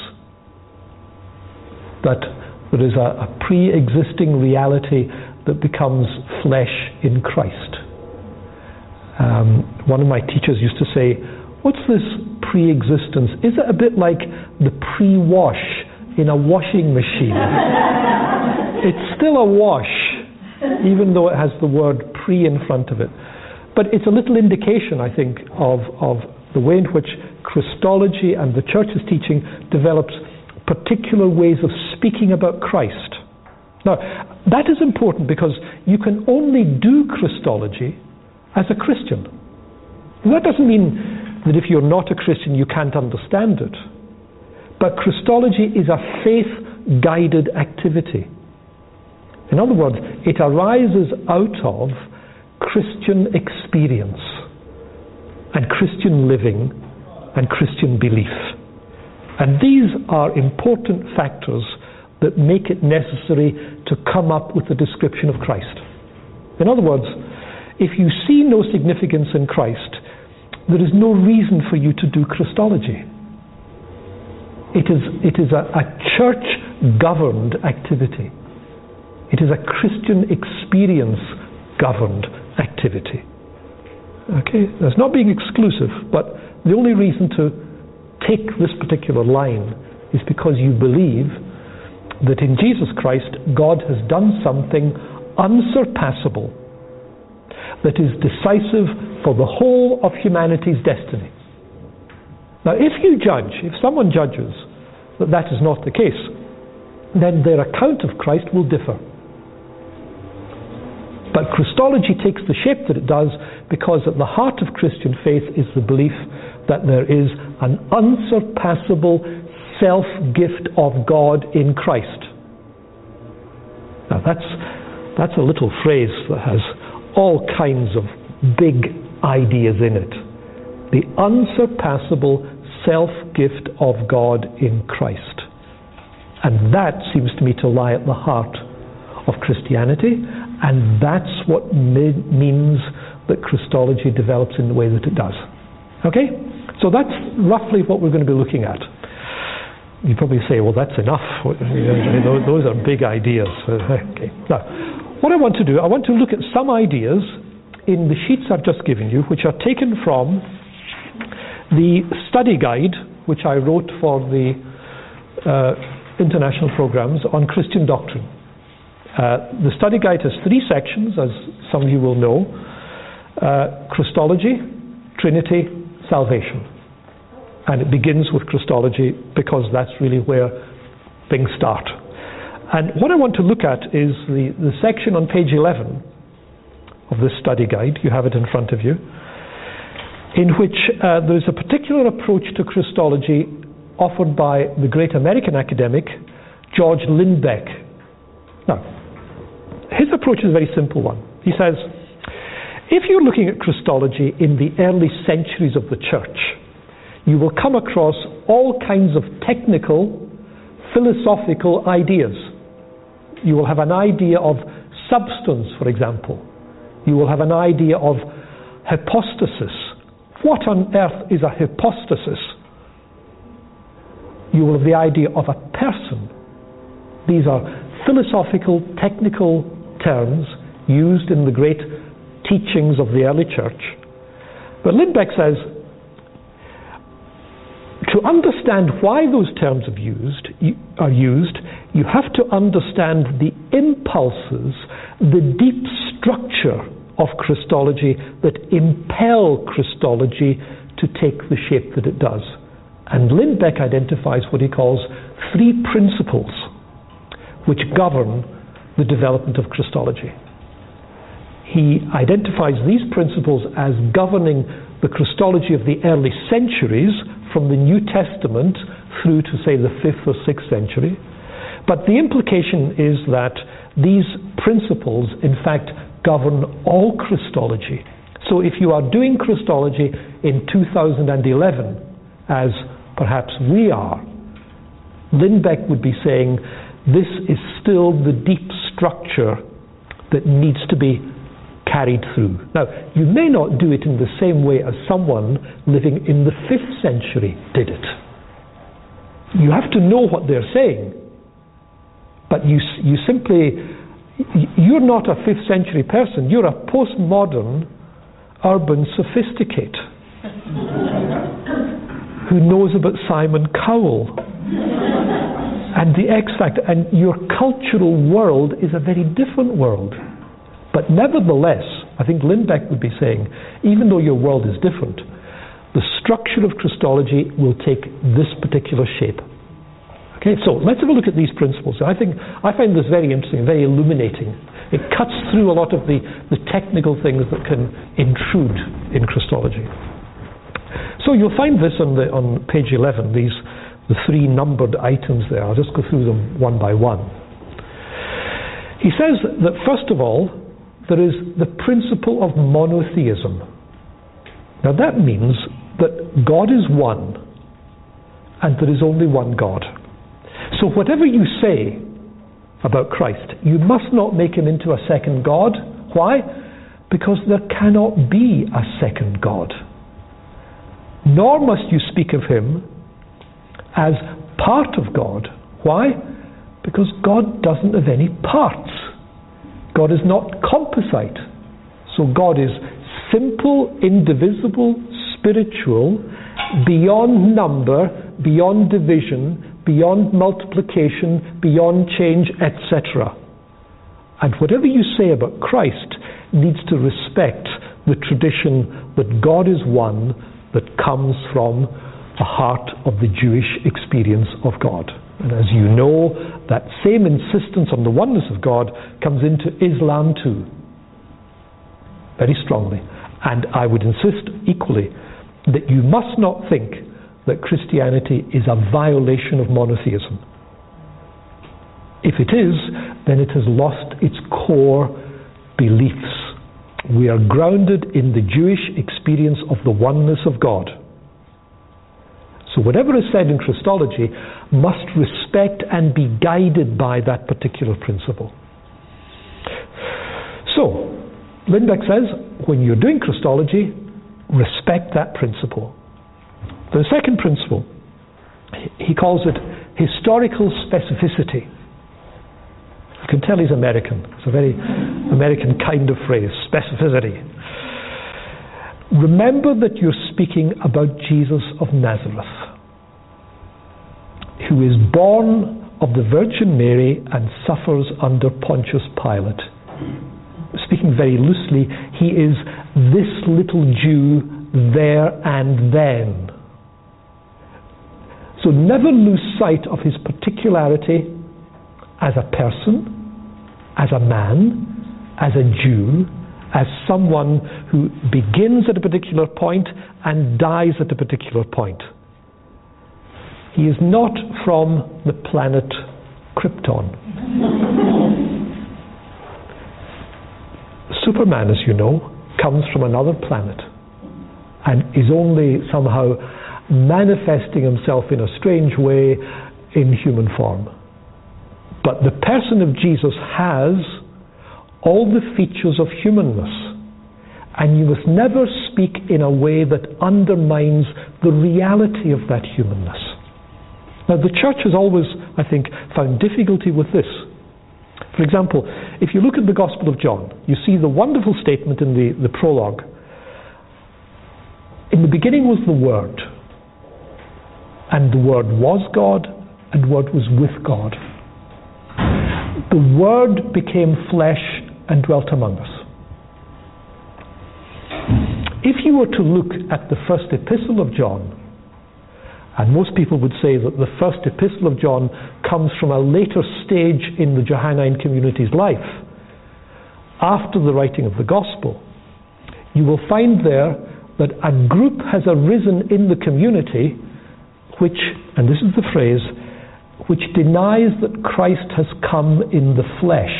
That there is a pre-existing reality that becomes flesh in Christ. One of my teachers used to say, what's this pre-existence? Is it a bit like the pre-wash in a washing machine? It's still a wash, even though it has the word pre in front of it. But it's a little indication, I think, of the way in which Christology and the church's teaching develops particular ways of speaking about Christ. Now, that is important because you can only do Christology as a Christian. And that doesn't mean that if you're not a Christian you can't understand it. But Christology is a faith-guided activity. In other words, it arises out of Christian experience and Christian living and Christian belief. And these are important factors that make it necessary to come up with a description of Christ. In other words, if you see no significance in Christ, there is no reason for you to do Christology. It is a church-governed activity. It is a Christian experience-governed activity. Okay? That's not being exclusive, but the only reason to take this particular line is because you believe that in Jesus Christ God has done something unsurpassable that is decisive for the whole of humanity's destiny. Now, if someone judges that that is not the case, then their account of Christ will differ. But Christology takes the shape that it does because at the heart of Christian faith is the belief that there is an unsurpassable self-gift of God in Christ. Now that's a little phrase that has all kinds of big ideas in it. The unsurpassable self-gift of God in Christ. And that seems to me to lie at the heart of Christianity, and that's what means that Christology develops in the way that it does. Okay? So that's roughly what we're going to be looking at. You probably say, well, that's enough. Those are big ideas. Okay. Now, what I want to do, I want to look at some ideas in the sheets I've just given you, which are taken from the study guide, which I wrote for the international programs on Christian doctrine. The study guide has 3 sections, as some of you will know: Christology, Trinity, Salvation. And it begins with Christology because that's really where things start. And what I want to look at is the section on page 11 of this study guide. You have it in front of you, in which there is a particular approach to Christology offered by the great American academic George Lindbeck. Now, his approach is a very simple one. He says, if you're looking at Christology in the early centuries of the church, you will come across all kinds of technical, philosophical ideas. You will have an idea of substance, for example. You will have an idea of hypostasis. What on earth is a hypostasis? You will have the idea of a person. These are philosophical, technical terms used in the great teachings of the early church. But Lindbeck says, to understand why those terms are used, you have to understand the impulses, the deep structure of Christology that impel Christology to take the shape that it does. And Lindbeck identifies what he calls 3 principles which govern the development of Christology. He identifies these principles as governing the Christology of the early centuries, from the New Testament through to, say, the 5th or 6th century. But the implication is that these principles, in fact, govern all Christology. So if you are doing Christology in 2011, as perhaps we are, Lindbeck would be saying this is still the deep structure that needs to be carried through. Now, you may not do it in the same way as someone living in the 5th century did it. You have to know what they're saying, but you simply, you're not a 5th century person, you're a postmodern urban sophisticate who knows about Simon Cowell and the X Factor, and your cultural world is a very different world. But nevertheless, I think Lindbeck would be saying, even though your world is different, the structure of Christology will take this particular shape. Okay, so let's have a look at these principles. I find this very interesting, very illuminating. It cuts through a lot of the technical things that can intrude in Christology. So you'll find this on page 11, the 3 numbered items there. I'll just go through them one by one. He says that first of all, there is the principle of monotheism. Now that means that God is one and there is only one God. So whatever you say about Christ, you must not make him into a second God. Why? Because there cannot be a second God. Nor must you speak of him as part of God. Why? Because God doesn't have any parts. God is not composite. So God is simple, indivisible, spiritual, beyond number, beyond division, beyond multiplication, beyond change, etc. And whatever you say about Christ needs to respect the tradition that God is one that comes from the heart of the Jewish experience of God. And as you know, that same insistence on the oneness of God comes into Islam too, very strongly. And I would insist equally that you must not think that Christianity is a violation of monotheism. If it is, then it has lost its core beliefs. We are grounded in the Jewish experience of the oneness of God. So whatever is said in Christology must respect and be guided by that particular principle. So, Lindbeck says, when you're doing Christology, respect that principle. The second principle, he calls it historical specificity. You can tell he's American. It's a very American kind of phrase, specificity. Remember that you're speaking about Jesus of Nazareth. who is born of the Virgin Mary and suffers under Pontius Pilate. Speaking very loosely, he is this little Jew there and then. So never lose sight of his particularity as a person, as a man, as a Jew, as someone who begins at a particular point and dies at a particular point. He is not from the planet Krypton. Superman, as you know, comes from another planet and is only somehow manifesting himself in a strange way in human form. But the person of Jesus has all the features of humanness, and you must never speak in a way that undermines the reality of that humanness. Now, the church has always, I think, found difficulty with this. For example, if you look at the Gospel of John, you see the wonderful statement in the prologue. In the beginning was the Word, and the Word was God, and the Word was with God. The Word became flesh and dwelt among us. If you were to look at the first epistle of John, and most people would say that the first epistle of John comes from a later stage in the Johannine community's life, after the writing of the Gospel, you will find there that a group has arisen in the community which, and this is the phrase, which denies that Christ has come in the flesh.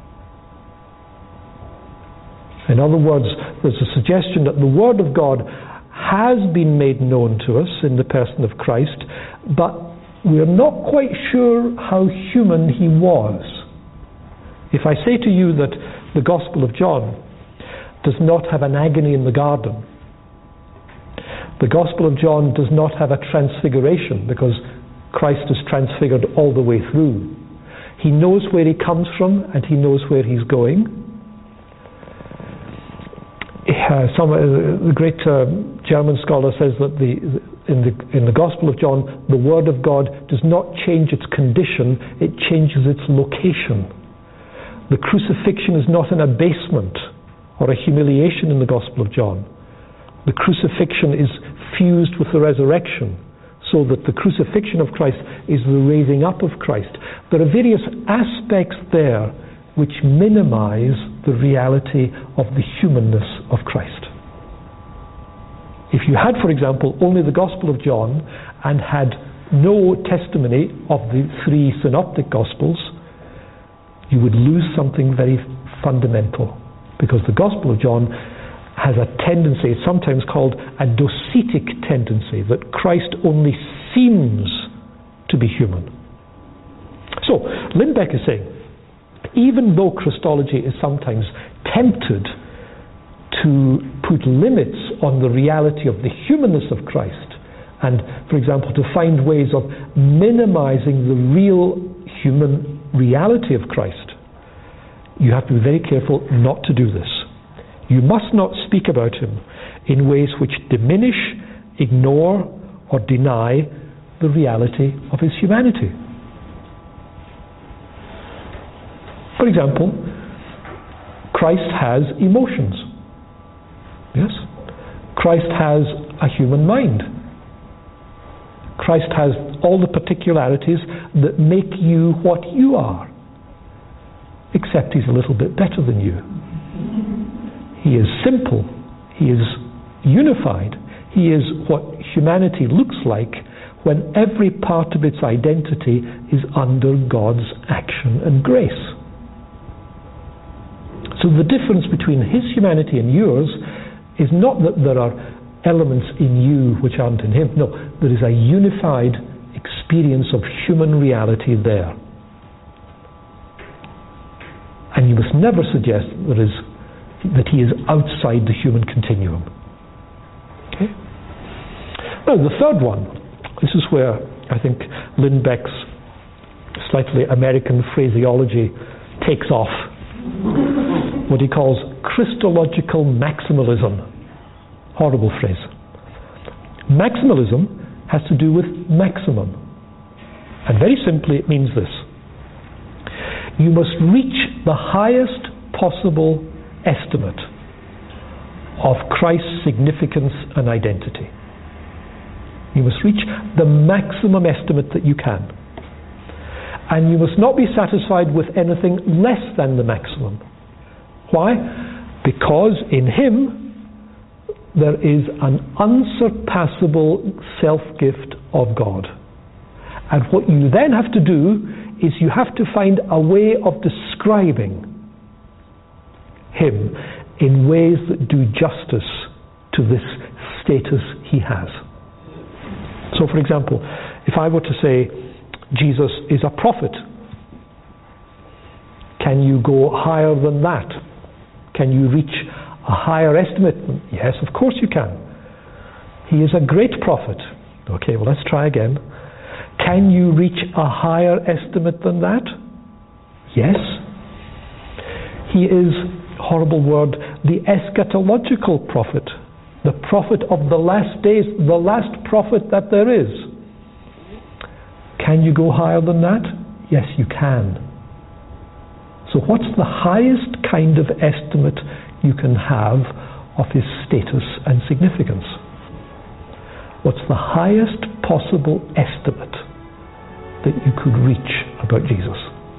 In other words, there's a suggestion that the Word of God has been made known to us in the person of Christ, but we're not quite sure how human he was. If I say to you that the Gospel of John does not have an agony in the garden, the Gospel of John does not have a transfiguration because Christ is transfigured all the way through. He knows where he comes from and he knows where he's going. The great German scholar says that in the Gospel of John, the Word of God does not change its condition, it changes its location. The crucifixion is not an abasement or a humiliation in the Gospel of John. The crucifixion is fused with the resurrection, so that the crucifixion of Christ is the raising up of Christ. There are various aspects there which minimize the reality of the humanness of Christ. If you had, for example, only the Gospel of John and had no testimony of the three synoptic Gospels, you would lose something very fundamental, because the Gospel of John has a tendency, it's sometimes called a docetic tendency, that Christ only seems to be human. So, Lindbeck is saying, even though Christology is sometimes tempted to put limits on the reality of the humanness of Christ, and, for example, to find ways of minimizing the real human reality of Christ, you have to be very careful not to do this. You must not speak about him in ways which diminish, ignore, or deny the reality of his humanity. For example, Christ has emotions. Yes? Christ has a human mind. Christ has all the particularities that make you what you are, except he's a little bit better than you. He is simple. He is unified. He is what humanity looks like when every part of its identity is under God's action and grace. So the difference between his humanity and yours is not that there are elements in you which aren't in him. No, there is a unified experience of human reality there. And you must never suggest that he is outside the human continuum. Okay? Now, the third one, this is where I think Lindbeck's slightly American phraseology takes off. What he calls Christological maximalism. Horrible phrase. Maximalism has to do with maximum. And very simply, it means this. You must reach the highest possible estimate of Christ's significance and identity. You must reach the maximum estimate that you can. And you must not be satisfied with anything less than the maximum. Why? Because in Him there is an unsurpassable self-gift of God. And what you then have to do is you have to find a way of describing Him in ways that do justice to this status He has. So, for example, if I were to say Jesus is a prophet, can you go higher than that? Can you reach a higher estimate? Yes, of course you can. He is a great prophet. Okay, well, let's try again. Can you reach a higher estimate than that? Yes. He is, horrible word, the eschatological prophet, the prophet of the last days, the last prophet that there is. Can you go higher than that? Yes, you can. So what's the highest kind of estimate you can have of His status and significance? What's the highest possible estimate that you could reach about Jesus?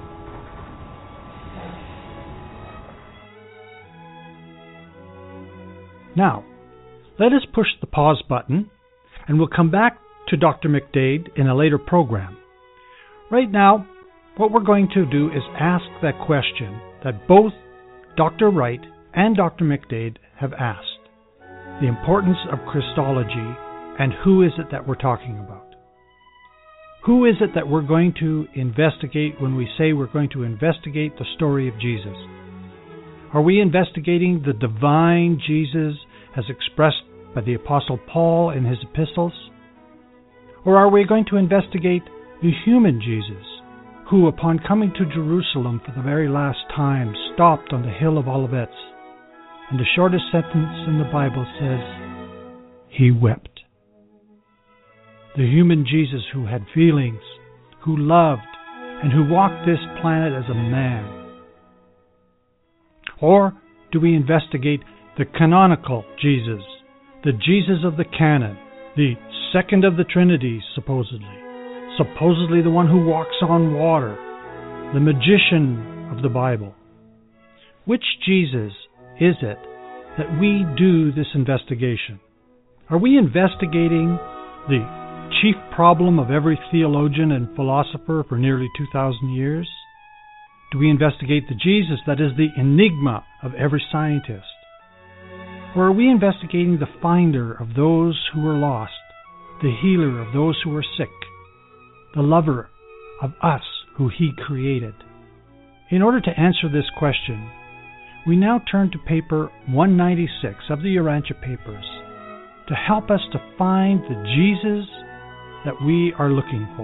Now, let us push the pause button, and we'll come back to Dr. McDade in a later program. Right now, what we're going to do is ask that question that both Dr. Wright and Dr. McDade have asked. The importance of Christology, and who is it that we're talking about? Who is it that we're going to investigate when we say we're going to investigate the story of Jesus? Are we investigating the divine Jesus as expressed by the Apostle Paul in his epistles? Or are we going to investigate the human Jesus, who upon coming to Jerusalem for the very last time stopped on the Hill of Olivet, and the shortest sentence in the Bible says, He wept. The human Jesus who had feelings, who loved, and who walked this planet as a man. Or do we investigate the canonical Jesus, the Jesus of the canon, the second of the Trinity, supposedly the one who walks on water, the magician of the Bible? Which Jesus is it that we do this investigation? Are we investigating the chief problem of every theologian and philosopher for nearly 2,000 years? Do we investigate the Jesus that is the enigma of every scientist? Or are we investigating the finder of those who are lost, the healer of those who are sick, the lover of us who He created? In order to answer this question, we now turn to paper 196 of the Urantia Papers to help us to find the Jesus that we are looking for.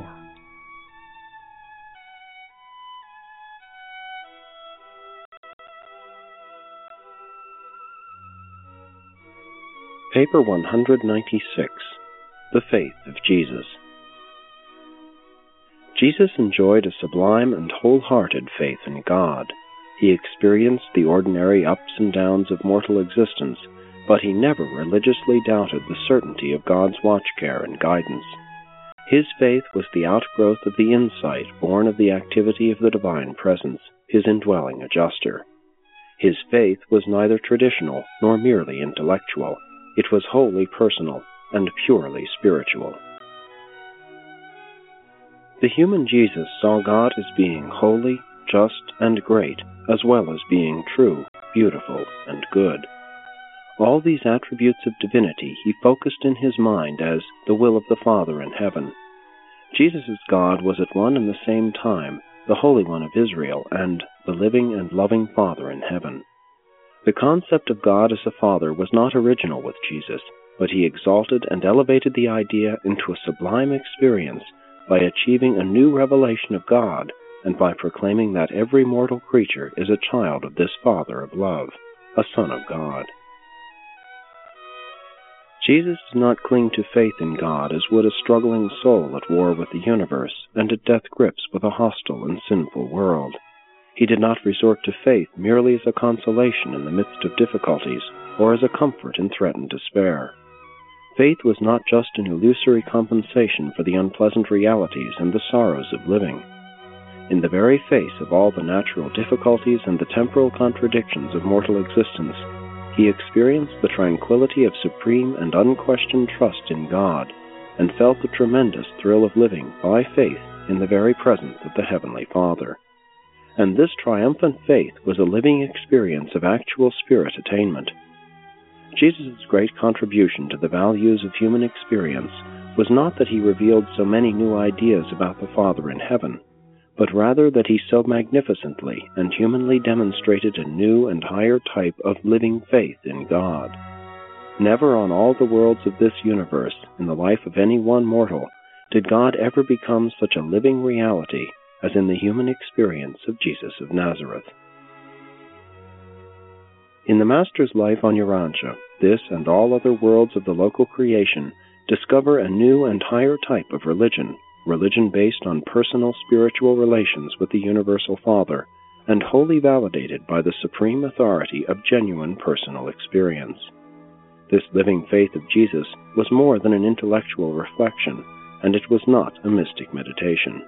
Paper 196, The Faith of Jesus. Jesus enjoyed a sublime and wholehearted faith in God. He experienced the ordinary ups and downs of mortal existence, but he never religiously doubted the certainty of God's watchcare and guidance. His faith was the outgrowth of the insight born of the activity of the divine presence, his indwelling adjuster. His faith was neither traditional nor merely intellectual. It was wholly personal and purely spiritual. The human Jesus saw God as being holy, just, and great, as well as being true, beautiful, and good. All these attributes of divinity he focused in his mind as the will of the Father in heaven. Jesus' God was at one and the same time the Holy One of Israel and the living and loving Father in heaven. The concept of God as a Father was not original with Jesus, but he exalted and elevated the idea into a sublime experience by achieving a new revelation of God and by proclaiming that every mortal creature is a child of this Father of love, a Son of God. Jesus did not cling to faith in God as would a struggling soul at war with the universe and at death grips with a hostile and sinful world. He did not resort to faith merely as a consolation in the midst of difficulties or as a comfort in threatened despair. Faith was not just an illusory compensation for the unpleasant realities and the sorrows of living. In the very face of all the natural difficulties and the temporal contradictions of mortal existence, he experienced the tranquility of supreme and unquestioned trust in God, and felt the tremendous thrill of living by faith in the very presence of the Heavenly Father. And this triumphant faith was a living experience of actual spirit attainment. Jesus' great contribution to the values of human experience was not that he revealed so many new ideas about the Father in heaven, but rather that he so magnificently and humanly demonstrated a new and higher type of living faith in God. Never on all the worlds of this universe, in the life of any one mortal, did God ever become such a living reality as in the human experience of Jesus of Nazareth. In the Master's life on Urantia, this and all other worlds of the local creation discover a new and higher type of religion based on personal spiritual relations with the Universal Father, and wholly validated by the supreme authority of genuine personal experience. This living faith of Jesus was more than an intellectual reflection, and it was not a mystic meditation.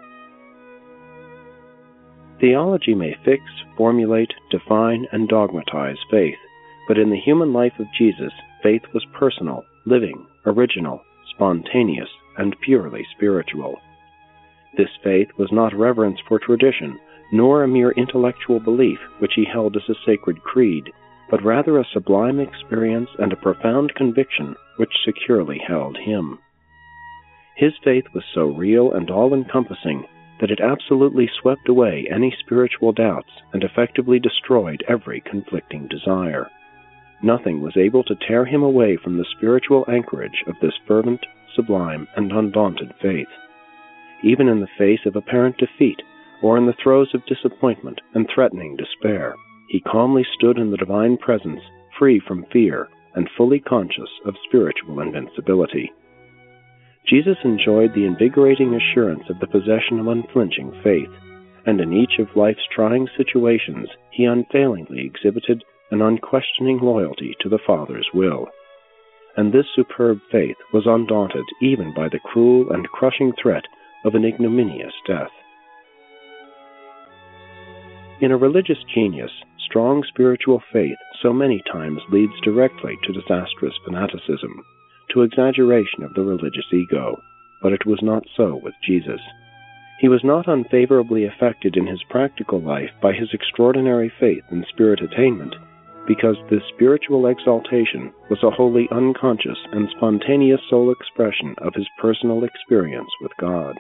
Theology may fix, formulate, define, and dogmatize faith, but in the human life of Jesus, faith was personal, living, original, spontaneous, and purely spiritual. This faith was not reverence for tradition, nor a mere intellectual belief which he held as a sacred creed, but rather a sublime experience and a profound conviction which securely held him. His faith was so real and all-encompassing that it absolutely swept away any spiritual doubts and effectively destroyed every conflicting desire. Nothing was able to tear him away from the spiritual anchorage of this fervent, sublime, and undaunted faith. Even in the face of apparent defeat, or in the throes of disappointment and threatening despair, he calmly stood in the divine presence, free from fear and fully conscious of spiritual invincibility. Jesus enjoyed the invigorating assurance of the possession of unflinching faith, and in each of life's trying situations he unfailingly exhibited an unquestioning loyalty to the Father's will. And this superb faith was undaunted even by the cruel and crushing threat of an ignominious death. In a religious genius, strong spiritual faith so many times leads directly to disastrous fanaticism, to exaggeration of the religious ego, but it was not so with Jesus. He was not unfavorably affected in his practical life by his extraordinary faith in spirit attainment, because this spiritual exaltation was a wholly unconscious and spontaneous soul expression of his personal experience with God.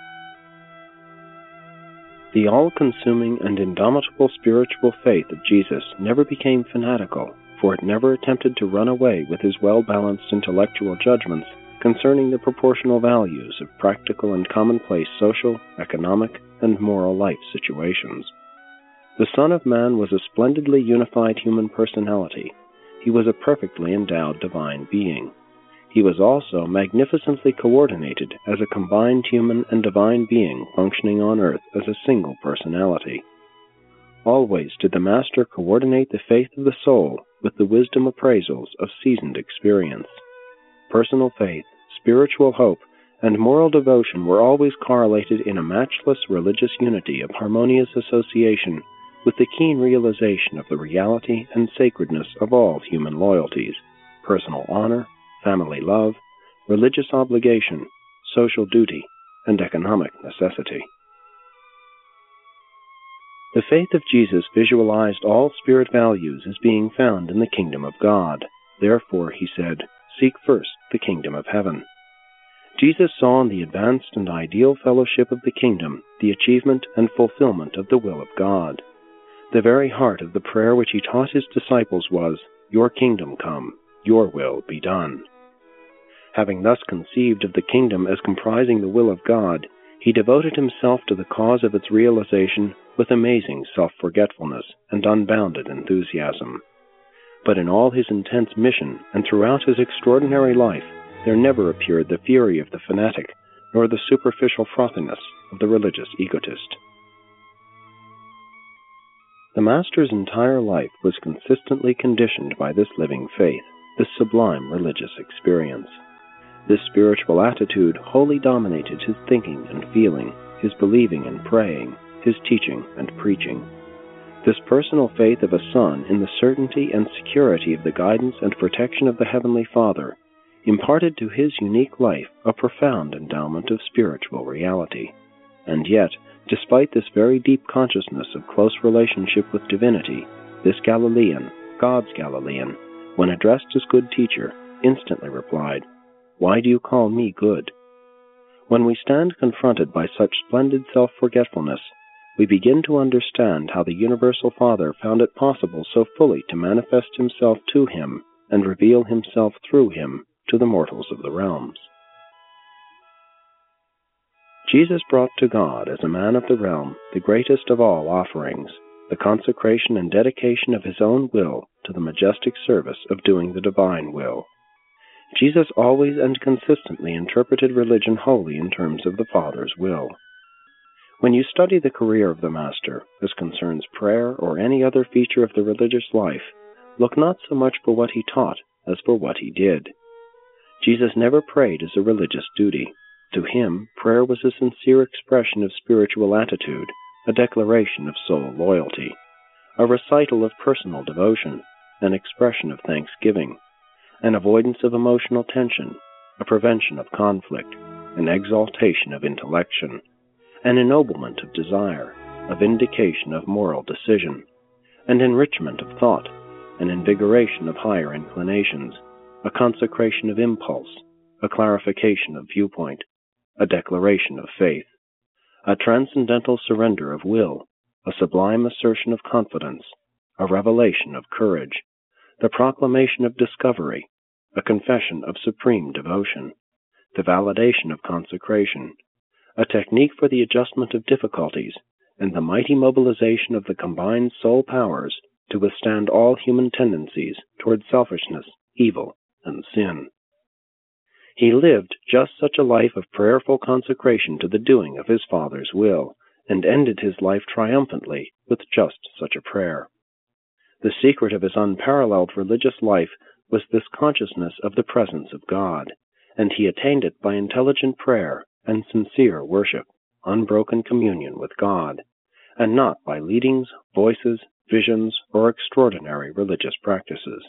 The all-consuming and indomitable spiritual faith of Jesus never became fanatical, for it never attempted to run away with his well-balanced intellectual judgments concerning the proportional values of practical and commonplace social, economic, and moral life situations. The Son of Man was a splendidly unified human personality. He was a perfectly endowed divine being. He was also magnificently coordinated as a combined human and divine being functioning on earth as a single personality. Always did the Master coordinate the faith of the soul with the wisdom appraisals of seasoned experience. Personal faith, spiritual hope, and moral devotion were always correlated in a matchless religious unity of harmonious association with the keen realization of the reality and sacredness of all human loyalties, personal honor, family love, religious obligation, social duty, and economic necessity. The faith of Jesus visualized all spirit values as being found in the kingdom of God. Therefore, he said, "Seek first the kingdom of heaven." Jesus saw in the advanced and ideal fellowship of the kingdom the achievement and fulfillment of the will of God. The very heart of the prayer which he taught his disciples was, "Your kingdom come, your will be done." Having thus conceived of the kingdom as comprising the will of God, he devoted himself to the cause of its realization with amazing self-forgetfulness and unbounded enthusiasm. But in all his intense mission and throughout his extraordinary life, there never appeared the fury of the fanatic, nor the superficial frothiness of the religious egotist. The Master's entire life was consistently conditioned by this living faith, this sublime religious experience. This spiritual attitude wholly dominated his thinking and feeling, his believing and praying, his teaching and preaching. This personal faith of a son in the certainty and security of the guidance and protection of the Heavenly Father imparted to his unique life a profound endowment of spiritual reality. And yet, despite this very deep consciousness of close relationship with divinity, this Galilean, God's Galilean, when addressed as good teacher, instantly replied, "Why do you call me good?" When we stand confronted by such splendid self-forgetfulness, we begin to understand how the Universal Father found it possible so fully to manifest himself to him and reveal himself through him to the mortals of the realms. Jesus brought to God as a man of the realm the greatest of all offerings, the consecration and dedication of his own will to the majestic service of doing the divine will. Jesus always and consistently interpreted religion wholly in terms of the Father's will. When you study the career of the Master, as concerns prayer or any other feature of the religious life, look not so much for what he taught as for what he did. Jesus never prayed as a religious duty. To him, prayer was a sincere expression of spiritual attitude, a declaration of soul loyalty, a recital of personal devotion, an expression of thanksgiving, an avoidance of emotional tension, a prevention of conflict, an exaltation of intellection, an ennoblement of desire, a vindication of moral decision, an enrichment of thought, an invigoration of higher inclinations, a consecration of impulse, a clarification of viewpoint, a declaration of faith, a transcendental surrender of will, a sublime assertion of confidence, a revelation of courage, the proclamation of discovery, a confession of supreme devotion, the validation of consecration, a technique for the adjustment of difficulties, and the mighty mobilization of the combined soul powers to withstand all human tendencies toward selfishness, evil, and sin. He lived just such a life of prayerful consecration to the doing of his Father's will, and ended his life triumphantly with just such a prayer. The secret of his unparalleled religious life was this consciousness of the presence of God, and he attained it by intelligent prayer and sincere worship, unbroken communion with God, and not by leadings, voices, visions, or extraordinary religious practices.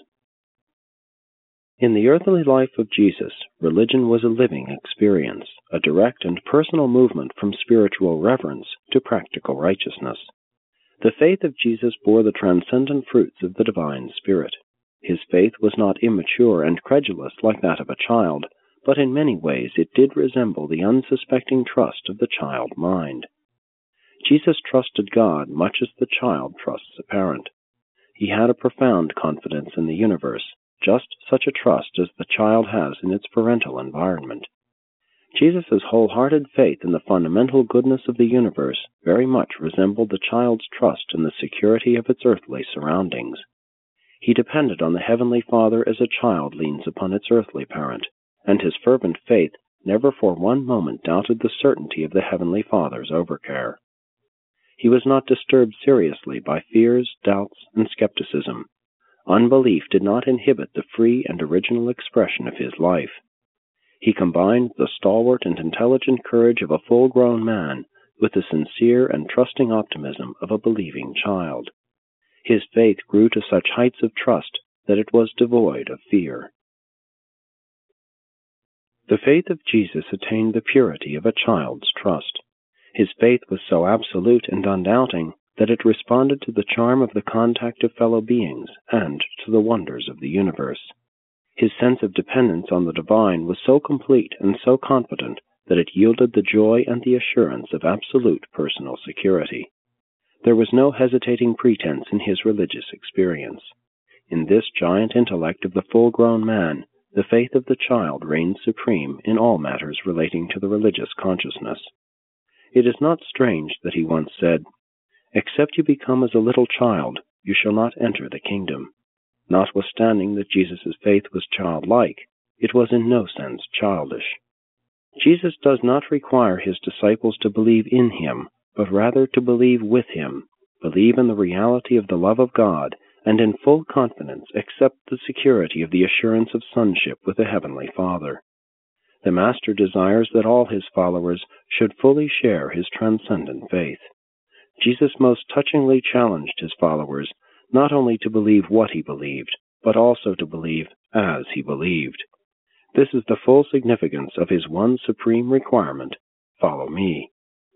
In the earthly life of Jesus, religion was a living experience, a direct and personal movement from spiritual reverence to practical righteousness. The faith of Jesus bore the transcendent fruits of the divine Spirit. His faith was not immature and credulous like that of a child, but in many ways it did resemble the unsuspecting trust of the child mind. Jesus trusted God much as the child trusts a parent. He had a profound confidence in the universe, just such a trust as the child has in its parental environment. Jesus' wholehearted faith in the fundamental goodness of the universe very much resembled the child's trust in the security of its earthly surroundings. He depended on the Heavenly Father as a child leans upon its earthly parent, and his fervent faith never for one moment doubted the certainty of the Heavenly Father's overcare. He was not disturbed seriously by fears, doubts, and skepticism. Unbelief did not inhibit the free and original expression of his life. He combined the stalwart and intelligent courage of a full-grown man with the sincere and trusting optimism of a believing child. His faith grew to such heights of trust that it was devoid of fear. The faith of Jesus attained the purity of a child's trust. His faith was so absolute and undoubting that it responded to the charm of the contact of fellow beings and to the wonders of the universe. His sense of dependence on the divine was so complete and so confident that it yielded the joy and the assurance of absolute personal security. There was no hesitating pretense in his religious experience. In this giant intellect of the full-grown man, the faith of the child reigned supreme in all matters relating to the religious consciousness. It is not strange that he once said, "Except you become as a little child, you shall not enter the kingdom." Notwithstanding that Jesus' faith was childlike, it was in no sense childish. Jesus does not require his disciples to believe in him, but rather to believe with him, believe in the reality of the love of God, and in full confidence accept the security of the assurance of sonship with the Heavenly Father. The Master desires that all his followers should fully share his transcendent faith. Jesus most touchingly challenged his followers not only to believe what he believed, but also to believe as he believed. This is the full significance of his one supreme requirement: follow me.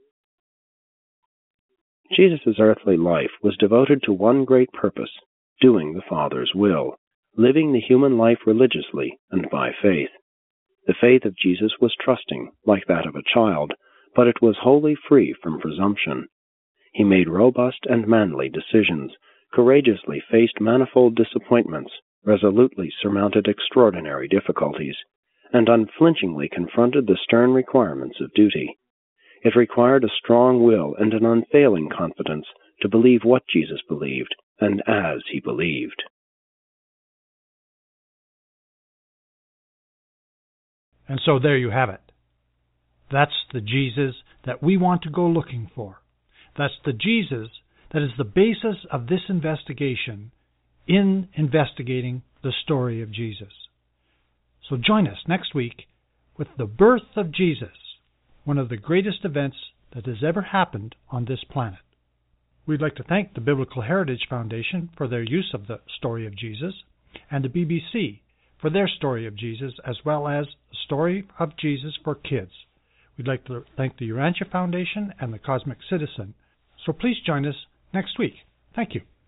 Jesus' earthly life was devoted to one great purpose: doing the Father's will, living the human life religiously and by faith. The faith of Jesus was trusting, like that of a child, but it was wholly free from presumption. He made robust and manly decisions, courageously faced manifold disappointments, resolutely surmounted extraordinary difficulties, and unflinchingly confronted the stern requirements of duty. It required a strong will and an unfailing confidence to believe what Jesus believed, and as he believed. And so there you have it. That's the Jesus that we want to go looking for. That's the Jesus that is the basis of this investigation in investigating the story of Jesus. So join us next week with the birth of Jesus, one of the greatest events that has ever happened on this planet. We'd like to thank the Biblical Heritage Foundation for their use of the story of Jesus, and the BBC for their story of Jesus, as well as the story of Jesus for kids. We'd like to thank the Urantia Foundation and the Cosmic Citizen. So please join us next week. Thank you.